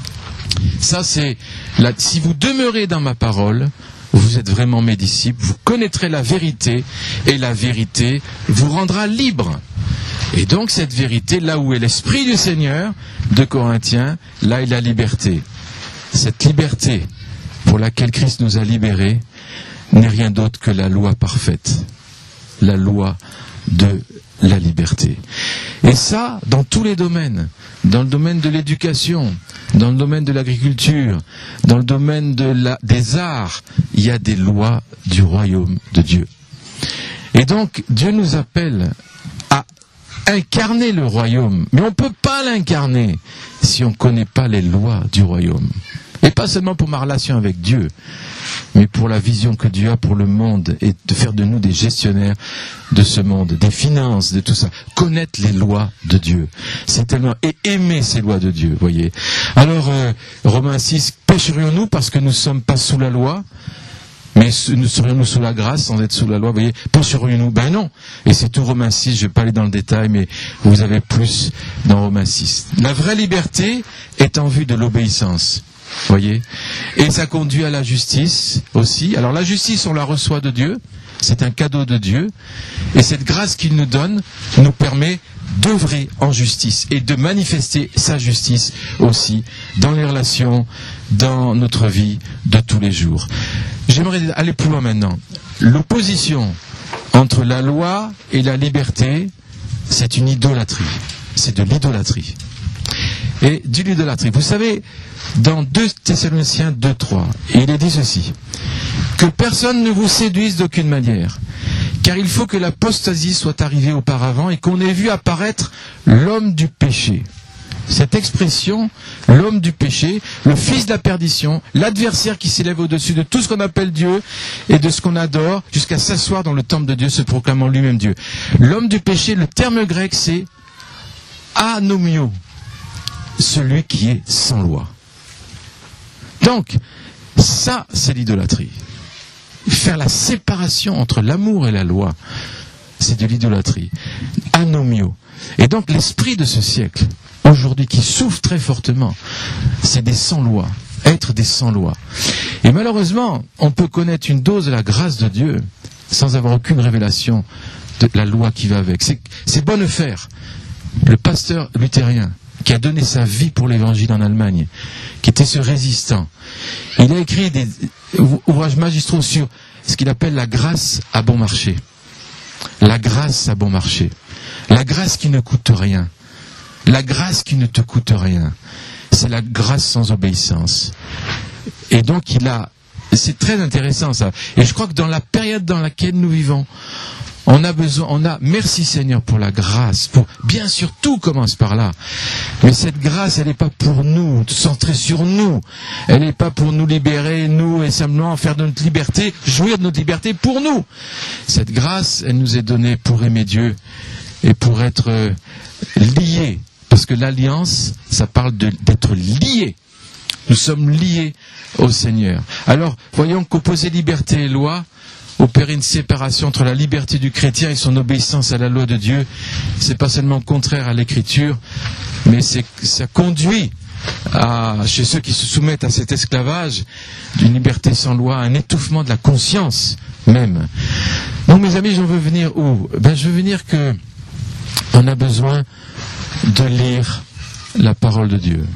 Ça c'est, la, si vous demeurez dans ma parole, vous êtes vraiment mes disciples, vous connaîtrez la vérité, et la vérité vous rendra libre. Et donc cette vérité, là où est l'Esprit du Seigneur, de Corinthiens, là est la liberté. Cette liberté pour laquelle Christ nous a libérés n'est rien d'autre que la loi parfaite, la loi de la liberté. Et ça, dans tous les domaines, dans le domaine de l'éducation, dans le domaine de l'agriculture, dans le domaine de la, des arts, il y a des lois du royaume de Dieu. Et donc, Dieu nous appelle à incarner le royaume. Mais on ne peut pas l'incarner si on ne connaît pas les lois du royaume. Et pas seulement pour ma relation avec Dieu, mais pour la vision que Dieu a pour le monde et de faire de nous des gestionnaires de ce monde, des finances, de tout ça. Connaître les lois de Dieu. C'est tellement... Et aimer ces lois de Dieu, voyez. Alors, euh, Romains six, pécherions-nous parce que nous ne sommes pas sous la loi? Mais nous serions-nous sous la grâce sans être sous la loi? Vous voyez, pécherions-nous? Ben non. Et c'est tout Romains six, je ne vais pas aller dans le détail, mais vous avez plus dans Romains six. La vraie liberté est en vue de l'obéissance. Voyez, et ça conduit à la justice aussi. Alors la justice, on la reçoit de Dieu, c'est un cadeau de Dieu, et cette grâce qu'il nous donne nous permet d'œuvrer en justice et de manifester sa justice aussi dans les relations, dans notre vie de tous les jours. J'aimerais aller plus loin maintenant. L'opposition entre la loi et la liberté, c'est une idolâtrie. C'est de l'idolâtrie. et de l'idolâtrie. Vous savez, dans deux Thessaloniciens deux trois, il est dit ceci, que personne ne vous séduise d'aucune manière, car il faut que l'apostasie soit arrivée auparavant et qu'on ait vu apparaître l'homme du péché. Cette expression, l'homme du péché, le fils de la perdition, l'adversaire qui s'élève au-dessus de tout ce qu'on appelle Dieu et de ce qu'on adore, jusqu'à s'asseoir dans le temple de Dieu, se proclamant lui-même Dieu. L'homme du péché, le terme grec, c'est anomio, celui qui est sans loi. Donc, ça, c'est l'idolâtrie. Faire la séparation entre l'amour et la loi, c'est de l'idolâtrie. Anomio. Et donc, l'esprit de ce siècle, aujourd'hui, qui souffre très fortement, c'est des sans-lois, être des sans-lois. Et malheureusement, on peut connaître une dose de la grâce de Dieu sans avoir aucune révélation de la loi qui va avec. C'est, c'est Bonnefer, le pasteur luthérien, qui a donné sa vie pour l'évangile en Allemagne, qui était ce résistant. Il a écrit des ouvrages magistraux sur ce qu'il appelle la grâce à bon marché. La grâce à bon marché. La grâce qui ne coûte rien. La grâce qui ne te coûte rien, c'est la grâce sans obéissance. Et donc il a, c'est très intéressant ça. Et je crois que dans la période dans laquelle nous vivons, on a besoin, on a, merci Seigneur pour la grâce. Pour, bien sûr, tout commence par là. Mais cette grâce, elle n'est pas pour nous, centrée sur nous. Elle n'est pas pour nous libérer, nous, et simplement faire de notre liberté, jouir de notre liberté pour nous. Cette grâce, elle nous est donnée pour aimer Dieu et pour être euh, liés. Parce que l'alliance, ça parle de, d'être liés. Nous sommes liés au Seigneur. Alors, voyons qu'opposer liberté et loi, opérer une séparation entre la liberté du chrétien et son obéissance à la loi de Dieu, c'est pas seulement contraire à l'Écriture, mais c'est, ça conduit à, chez ceux qui se soumettent à cet esclavage d'une liberté sans loi, à un étouffement de la conscience même. Donc, mes amis, j'en veux venir où? Ben, je veux venir que on a besoin de lire la parole de Dieu.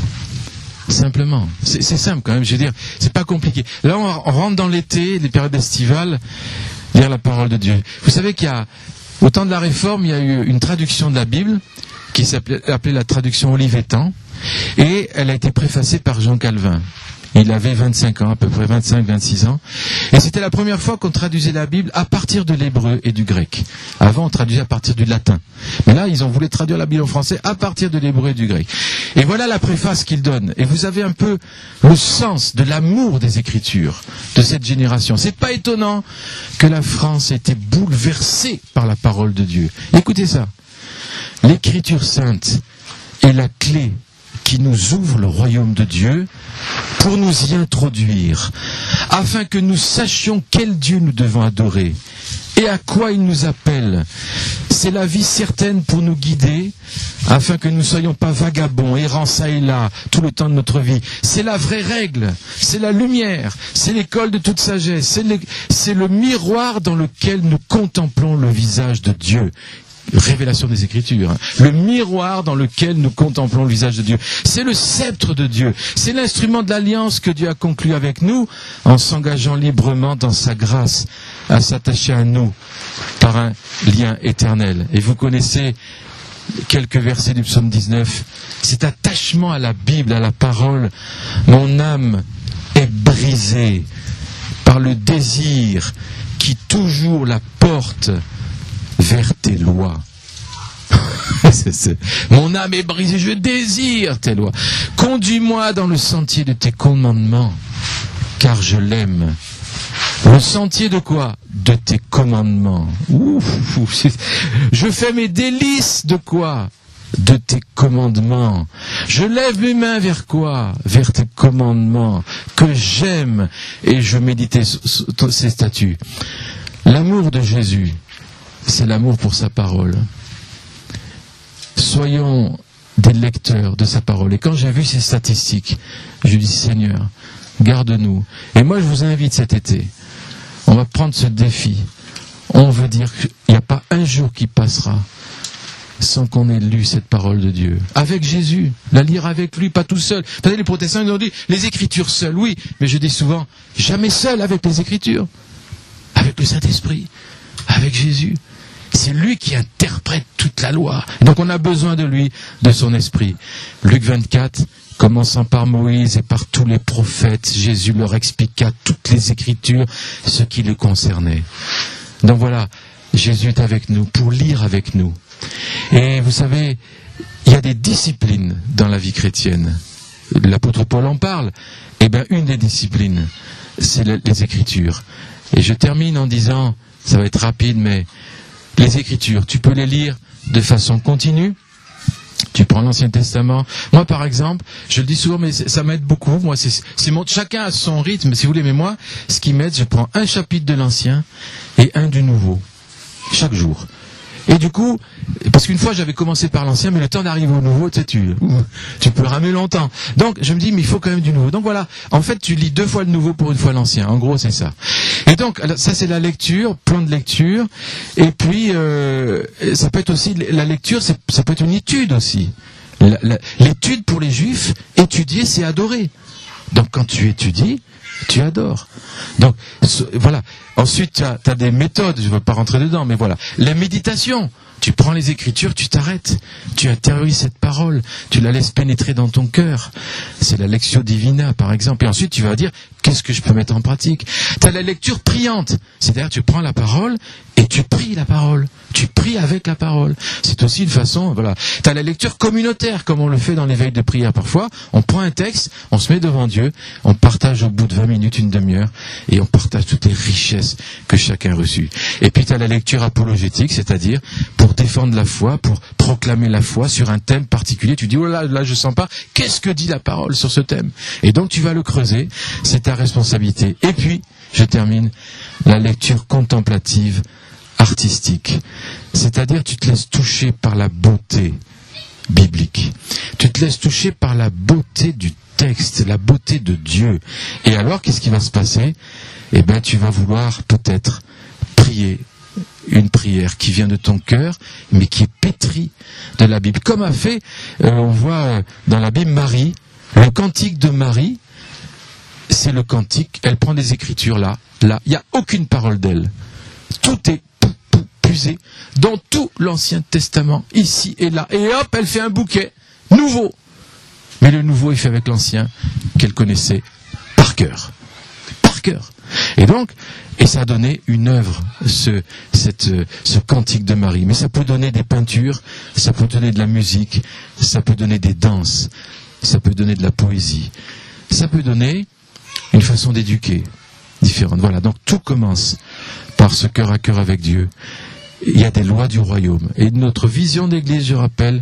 Simplement. C'est, c'est simple quand même, je veux dire, c'est pas compliqué. Là, on, on rentre dans l'été, les périodes estivales, lire la parole de Dieu. Vous savez qu'il y a, au temps de la Réforme, il y a eu une traduction de la Bible, qui s'appelait appelée la traduction Olivetan, et elle a été préfacée par Jean Calvin. Il avait vingt-cinq ans, à peu près vingt-cinq, vingt-six ans. Et c'était la première fois qu'on traduisait la Bible à partir de l'hébreu et du grec. Avant, on traduisait à partir du latin. Mais là, ils ont voulu traduire la Bible en français à partir de l'hébreu et du grec. Et voilà la préface qu'il donne. Et vous avez un peu le sens de l'amour des Écritures de cette génération. C'est pas étonnant que la France ait été bouleversée par la parole de Dieu. Écoutez ça. L'Écriture sainte est la clé qui nous ouvre le royaume de Dieu pour nous y introduire, afin que nous sachions quel Dieu nous devons adorer et à quoi il nous appelle. C'est la vie certaine pour nous guider, afin que nous ne soyons pas vagabonds, errants çà et là, tout le temps de notre vie. C'est la vraie règle, c'est la lumière, c'est l'école de toute sagesse, c'est le, c'est le miroir dans lequel nous contemplons le visage de Dieu. Révélation des Écritures, hein. Le miroir dans lequel nous contemplons le visage de Dieu. C'est le sceptre de Dieu. C'est l'instrument de l'alliance que Dieu a conclu avec nous en s'engageant librement dans sa grâce à s'attacher à nous par un lien éternel. Et vous connaissez quelques versets du psaume dix-neuf. Cet attachement à la Bible, à la parole. Mon âme est brisée par le désir qui toujours la porte vers tes lois. c'est, c'est. Mon âme est brisée, je désire tes lois. Conduis-moi dans le sentier de tes commandements, car je l'aime. Le sentier de quoi? De tes commandements. Ouf, ouf, je fais mes délices de quoi? De tes commandements. Je lève mes mains vers quoi? Vers tes commandements, que j'aime, et je méditais ces statuts. L'amour de Jésus, c'est l'amour pour sa parole. Soyons des lecteurs de sa parole. Et quand j'ai vu ces statistiques, je dis Seigneur, garde-nous. Et moi je vous invite cet été, on va prendre ce défi. On veut dire qu'il n'y a pas un jour qui passera sans qu'on ait lu cette parole de Dieu. Avec Jésus, la lire avec lui, pas tout seul. Vous savez, les protestants ils ont dit, les Écritures seules, oui, mais je dis souvent, jamais seul avec les Écritures. Avec le Saint-Esprit, avec Jésus. C'est lui qui interprète toute la loi. Donc on a besoin de lui, de son esprit. Luc vingt-quatre, commençant par Moïse et par tous les prophètes, Jésus leur expliqua toutes les Écritures, ce qui le concernait. Donc voilà, Jésus est avec nous pour lire avec nous. Et vous savez, il y a des disciplines dans la vie chrétienne. L'apôtre Paul en parle. Eh bien, une des disciplines, c'est les Écritures. Et je termine en disant, ça va être rapide, mais les Écritures, tu peux les lire de façon continue. Tu prends l'Ancien Testament. Moi, par exemple, je le dis souvent, mais ça m'aide beaucoup. Moi, c'est, c'est mon, chacun a son rythme, si vous voulez. Mais moi, ce qui m'aide, je prends un chapitre de l'Ancien et un du Nouveau, chaque jour. Et du coup, parce qu'une fois j'avais commencé par l'Ancien, mais le temps d'arriver au Nouveau, tu sais, tu, tu peux ramer longtemps. Donc je me dis, mais il faut quand même du Nouveau. Donc voilà, en fait tu lis deux fois le Nouveau pour une fois l'Ancien. En gros c'est ça. Et donc ça c'est la lecture, plan de lecture. Et puis euh, ça peut être aussi la lecture, c'est, ça peut être une étude aussi. La, la, l'étude pour les Juifs, étudier c'est adorer. Donc quand tu étudies, tu adores. Donc voilà. Ensuite, tu as, tu as des méthodes, je ne veux pas rentrer dedans, mais voilà. La méditation, tu prends les Écritures, tu t'arrêtes, tu intériorises cette parole, tu la laisses pénétrer dans ton cœur. C'est la Lectio Divina, par exemple. Et ensuite, tu vas dire, qu'est-ce que je peux mettre en pratique? Tu as la lecture priante, c'est-à-dire tu prends la parole et tu pries la parole. Tu pries avec la parole. C'est aussi une façon, voilà. Tu as la lecture communautaire, comme on le fait dans les veilles de prière parfois. On prend un texte, on se met devant Dieu, on partage au bout de vingt minutes, une demi-heure, et on partage toutes les richesses que chacun a reçues. Et puis tu as la lecture apologétique, c'est-à-dire pour défendre la foi, pour proclamer la foi sur un thème particulier. Tu dis, oh là, là je sens pas, qu'est-ce que dit la parole sur ce thème? Et donc tu vas le creuser, c'est ta responsabilité. Et puis, je termine, la lecture contemplative, artistique. C'est-à-dire, tu te laisses toucher par la beauté biblique. Tu te laisses toucher par la beauté du texte, la beauté de Dieu. Et alors, qu'est-ce qui va se passer? Eh bien, tu vas vouloir peut-être prier une prière qui vient de ton cœur, mais qui est pétrie de la Bible. Comme a fait, euh, on voit euh, dans la Bible Marie, le cantique de Marie, c'est le cantique, elle prend des Écritures là, là, il n'y a aucune parole d'elle. Tout est puisé dans tout l'Ancien Testament, ici et là. Et hop, elle fait un bouquet nouveau. Mais le nouveau est fait avec l'Ancien qu'elle connaissait par cœur. Par cœur. Et donc, et ça a donné une œuvre, ce, cette, ce cantique de Marie. Mais ça peut donner des peintures, ça peut donner de la musique, ça peut donner des danses, ça peut donner de la poésie, ça peut donner une façon d'éduquer différente. Voilà, donc tout commence par ce cœur à cœur avec Dieu. Il y a des lois du royaume. Et notre vision d'Église, je rappelle,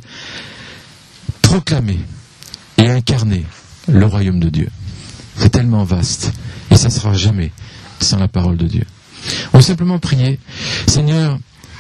proclamer et incarner le royaume de Dieu. C'est tellement vaste. Et ça ne sera jamais sans la parole de Dieu. On va simplement prier. Seigneur,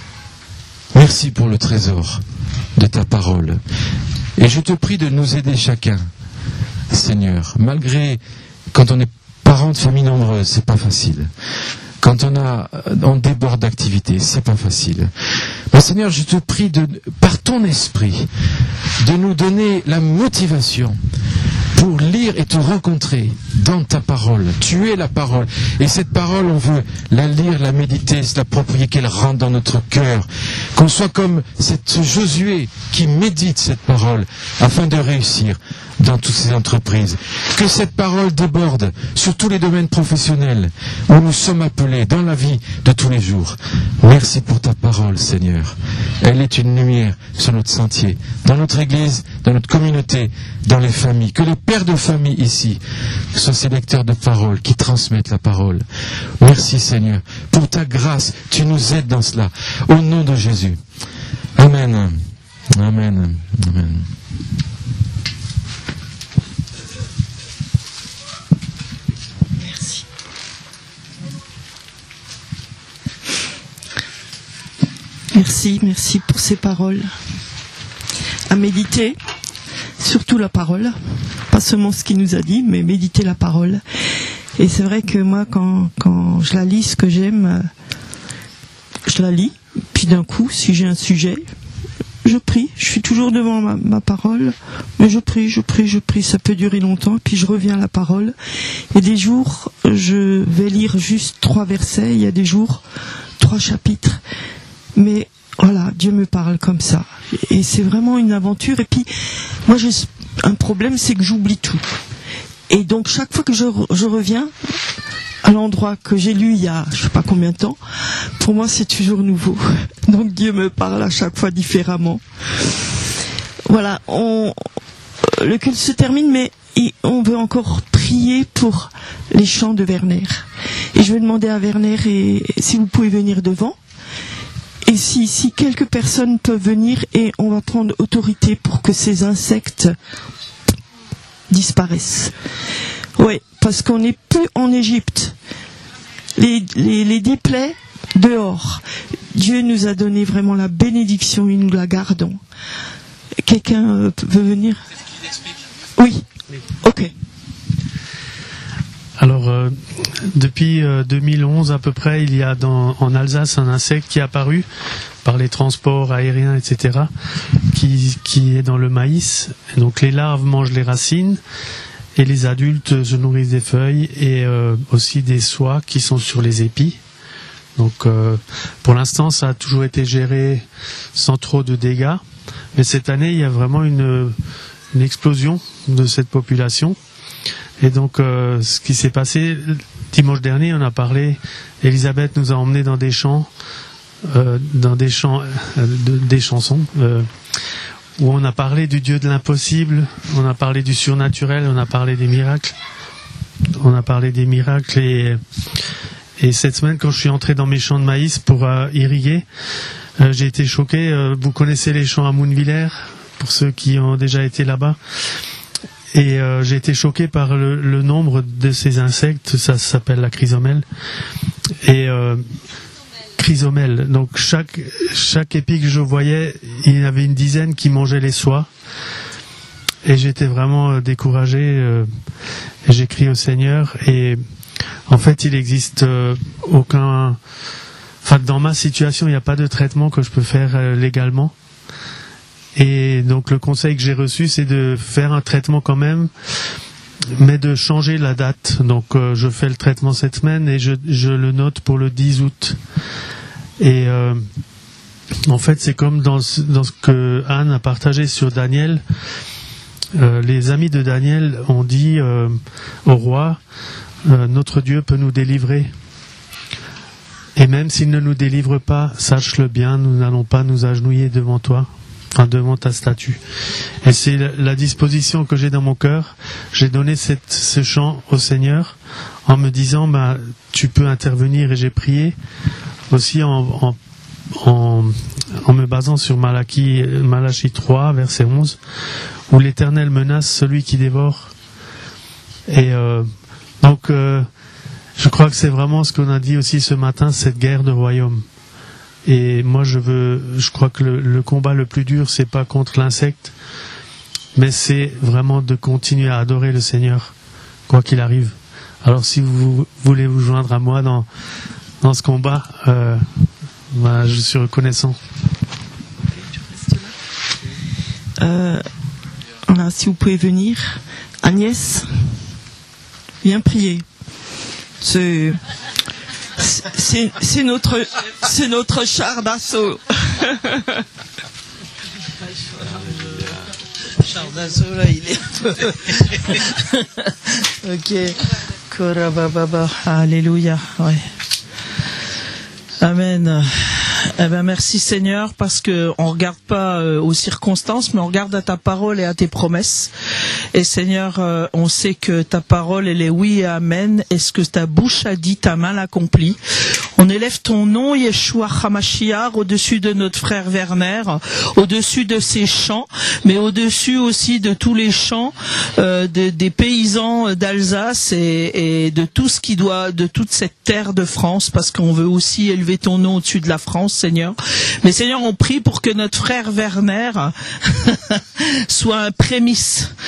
merci pour le trésor de ta parole. Et je te prie de nous aider chacun, Seigneur. Malgré, quand on est parents de famille nombreuse, c'est pas facile. Quand on a, on déborde d'activités, c'est pas facile. Mais Seigneur, je te prie de, par ton esprit, de nous donner la motivation pour lire et te rencontrer dans ta parole. Tu es la parole. Et cette parole, on veut la lire, la méditer, se l'approprier, qu'elle rentre dans notre cœur. Qu'on soit comme cette, ce Josué qui médite cette parole afin de réussir dans toutes ces entreprises. Que cette parole déborde sur tous les domaines professionnels où nous sommes appelés dans la vie de tous les jours. Merci pour ta parole, Seigneur. Elle est une lumière sur notre sentier, dans notre église, dans notre communauté, dans les familles. Que les pères de famille ici soient ces lecteurs de parole qui transmettent la parole. Merci, Seigneur, pour ta grâce. Tu nous aides dans cela. Au nom de Jésus. Amen. Amen. Amen. Merci, merci pour ces paroles. À méditer, surtout la parole, pas seulement ce qu'il nous a dit, mais méditer la parole. Et c'est vrai que moi, quand, quand je la lis, ce que j'aime, je la lis, puis d'un coup, si j'ai un sujet, je prie. Je suis toujours devant ma, ma parole, mais je prie, je prie, je prie. Ça peut durer longtemps, puis je reviens à la parole. Il y a des jours, je vais lire juste trois versets, il y a des jours, trois chapitres. Mais voilà, Dieu me parle comme ça. Et c'est vraiment une aventure. Et puis, moi, j'ai un problème, c'est que j'oublie tout. Et donc, chaque fois que je, je reviens à l'endroit que j'ai lu il y a je sais pas combien de temps, pour moi, c'est toujours nouveau. Donc, Dieu me parle à chaque fois différemment. Voilà, on, le culte se termine, mais on veut encore prier pour les chants de Werner. Et je vais demander à Werner et, si vous pouvez venir devant. Et si, si quelques personnes peuvent venir, et on va prendre autorité pour que ces insectes disparaissent. Oui, parce qu'on n'est plus en Égypte. Les, les, les déplaies dehors. Dieu nous a donné vraiment la bénédiction et nous la gardons. Quelqu'un euh, veut venir? Oui. Ok. Alors, euh, depuis euh, deux mille onze à peu près, il y a dans, en Alsace un insecte qui est apparu par les transports aériens, et cetera, qui, qui est dans le maïs. Et donc les larves mangent les racines et les adultes se nourrissent des feuilles et euh, aussi des soies qui sont sur les épis. Donc euh, pour l'instant, ça a toujours été géré sans trop de dégâts. Mais cette année, il y a vraiment une, une explosion de cette population. Et donc, euh, ce qui s'est passé dimanche dernier, on a parlé. Elisabeth nous a emmenés dans des champs, euh, dans des champs, euh, de, des chansons, euh, où on a parlé du Dieu de l'impossible, on a parlé du surnaturel, on a parlé des miracles, on a parlé des miracles. Et, et cette semaine, quand je suis entré dans mes champs de maïs pour euh, irriguer, euh, j'ai été choqué. Euh, vous connaissez les champs à Mounvillers, pour ceux qui ont déjà été là-bas. Et euh, j'ai été choqué par le, le nombre de ces insectes. Ça s'appelle la chrysomèle. Et euh, chrysomèle. Donc chaque chaque épi que je voyais, il y avait une dizaine qui mangeaient les soies. Et j'étais vraiment euh, découragé. Euh, et j'ai crié au Seigneur. Et en fait, il n'existe euh, aucun. Enfin, dans ma situation, il n'y a pas de traitement que je peux faire euh, légalement. Et donc le conseil que j'ai reçu, c'est de faire un traitement quand même, mais de changer la date. Donc euh, je fais le traitement cette semaine et je, je le note pour le dix août. Et euh, en fait, c'est comme dans, dans ce que Anne a partagé sur Daniel. Euh, les amis de Daniel ont dit euh, au roi, euh, notre Dieu peut nous délivrer. Et même s'il ne nous délivre pas, sache-le bien, nous n'allons pas nous agenouiller devant toi. Enfin, devant ta statue. Et c'est la disposition que j'ai dans mon cœur. J'ai donné cette, ce chant au Seigneur en me disant, bah, tu peux intervenir. Et j'ai prié aussi en, en, en, en me basant sur Malachie, Malachie trois, verset onze, où l'Éternel menace celui qui dévore. Et euh, donc, euh, je crois que c'est vraiment ce qu'on a dit aussi ce matin, cette guerre de royaume. Et moi, je veux, je crois que le, le combat le plus dur, c'est pas contre l'insecte, mais c'est vraiment de continuer à adorer le Seigneur, quoi qu'il arrive. Alors, si vous voulez vous joindre à moi dans dans ce combat, euh, bah, je suis reconnaissant. Euh, voilà, si vous pouvez venir, Agnès, viens prier. C'est C'est, c'est notre, c'est notre char d'assaut. Char d'assaut là, il est. Ok. Korabababa. Alléluia. Ouais. Amen. Eh ben merci Seigneur, parce que on regarde pas euh, aux circonstances, mais on regarde à ta parole et à tes promesses. Et Seigneur, euh, on sait que ta parole elle est oui et amen. Et ce que ta bouche a dit, ta main l'accomplit. On élève ton nom, Yeshua HaMashiach, au-dessus de notre frère Werner, au-dessus de ses champs, mais au-dessus aussi de tous les champs euh, de, des paysans d'Alsace et, et de tout ce qui doit, de toute cette terre de France, parce qu'on veut aussi élever ton nom au-dessus de la France, Seigneur. Mais Seigneur, on prie pour que notre frère Werner soit un prémisse,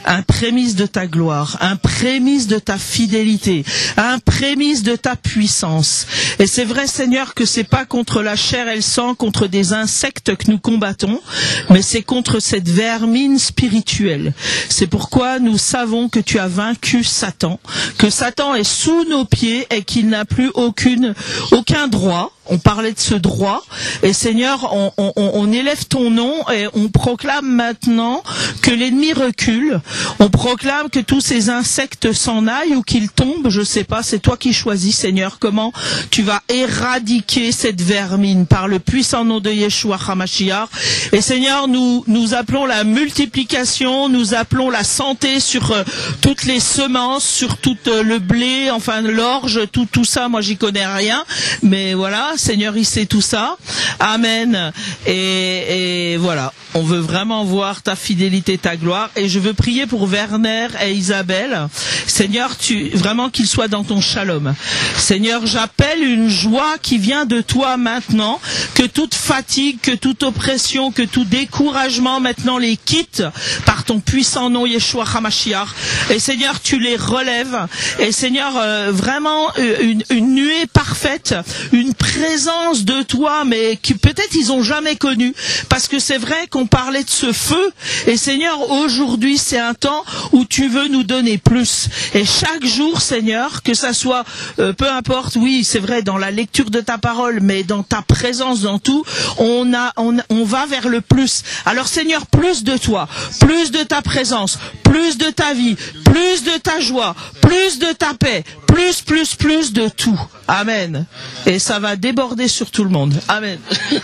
un prémisse de ta gloire, un prémisse de ta fidélité, un prémisse de ta puissance. Et c'est vrai, Seigneur, que c'est pas contre la chair et le sang, contre des insectes que nous combattons, mais c'est contre cette vermine spirituelle. C'est pourquoi nous savons que tu as vaincu Satan, que Satan est sous nos pieds et qu'il n'a plus aucune, aucun droit. On parlait de ce droit, et Seigneur, on, on, on élève ton nom et on proclame maintenant que l'ennemi recule. On proclame que tous ces insectes s'en aillent ou qu'ils tombent, je sais pas, c'est toi qui choisis, Seigneur, comment tu vas éradiquer cette vermine par le puissant nom de Yeshua HaMashiach. Et Seigneur, nous, nous appelons la multiplication, nous appelons la santé sur euh, toutes les semences, sur tout euh, le blé, enfin l'orge, tout, tout ça, moi j'y connais rien, mais voilà, Seigneur, il sait tout ça. Amen. Et, et voilà, on veut vraiment voir ta fidélité, ta gloire. Et je veux prier pour Werner et Isabelle. Seigneur, tu vraiment qu'ils soient dans ton shalom. Seigneur, j'appelle une joie qui vient de toi maintenant, que toute fatigue, que toute oppression, que tout découragement maintenant les quitte par ton puissant nom Yeshua HaMashiach. Et Seigneur, tu les relèves. Et Seigneur, euh, vraiment une, une nuée parfaite, une présence de toi, mais qui peut-être ils ont jamais connu, parce que c'est vrai qu'on parlait de ce feu, et Seigneur, aujourd'hui c'est un temps où tu veux nous donner plus, et chaque jour, Seigneur, que ça soit, euh, peu importe, oui, c'est vrai, dans la lecture de ta parole, mais dans ta présence, dans tout, on a, on, on va vers le plus. Alors Seigneur, plus de toi, plus de ta présence, plus de ta vie, plus de ta joie, plus de ta paix, plus, plus, plus de tout. Amen. Et ça va déborder sur tout le monde. Amen.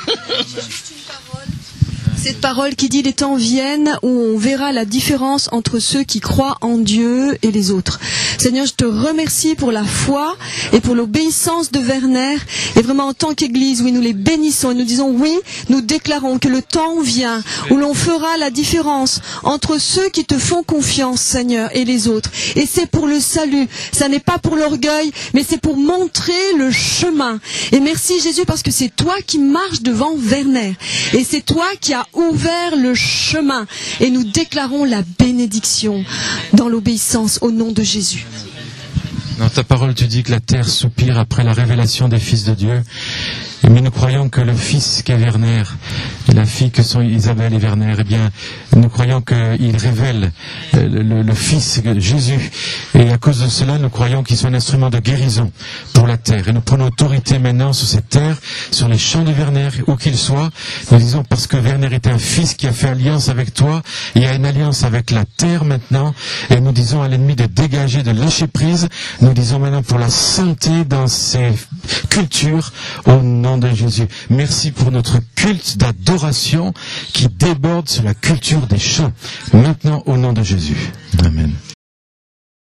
Cette parole qui dit les temps viennent où on verra la différence entre ceux qui croient en Dieu et les autres. Seigneur, je te remercie pour la foi et pour l'obéissance de Werner. Et vraiment en tant qu'Église, oui, nous les bénissons et nous disons oui, nous déclarons que le temps vient où l'on fera la différence entre ceux qui te font confiance, Seigneur, et les autres. Et c'est pour le salut. Ça n'est pas pour l'orgueil, mais c'est pour montrer le chemin. Et merci Jésus parce que c'est toi qui marches devant Werner. Et c'est toi qui as ouvert le chemin, et nous déclarons la bénédiction dans l'obéissance au nom de Jésus. Dans ta parole, tu dis que la terre soupire après la révélation des fils de Dieu. Mais nous croyons que le fils qu'est Werner et la fille que sont Isabelle et Werner, eh bien, nous croyons qu'il révèle le, le, le fils Jésus. Et à cause de cela, nous croyons qu'il soit un instrument de guérison pour la terre. Et nous prenons autorité maintenant sur cette terre, sur les champs de Werner, où qu'il soit. Nous disons parce que Werner est un fils qui a fait alliance avec toi, il y a une alliance avec la terre maintenant. Et nous disons à l'ennemi de dégager, de lâcher prise. Nous disons maintenant pour la santé dans ces cultures, au nom de Jésus. Merci pour notre culte d'adoration qui déborde sur la culture des chants. Maintenant, au nom de Jésus. Amen.